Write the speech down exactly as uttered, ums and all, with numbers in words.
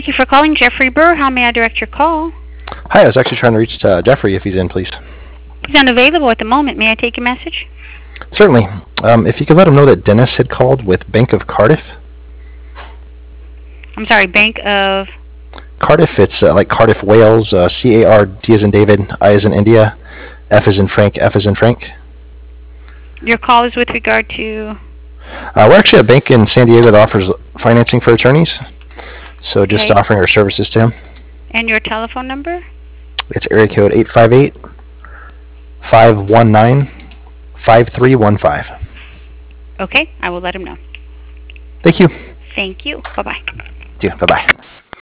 Thank you for calling Jeffrey Burr. How may I direct your call? Hi, I was actually trying to reach uh, Jeffrey if he's in, please. He's unavailable at the moment. May I take a message? Certainly. Um, if you could let him know that Dennis had called with Bank of Cardiff. I'm sorry, Bank of... Cardiff, it's uh, like Cardiff, Wales, uh, C A R D as in David, I as in India, F as in Frank, F as in Frank. Your call is with regard to... Uh, we're actually a bank in San Diego that offers financing for attorneys, so just Okay. offering our services to him. And your telephone number? It's area code eight five eight, five one nine, five three one five. Okay, I will let him know. Thank you. Thank you. Bye-bye. Thank you. Bye-bye.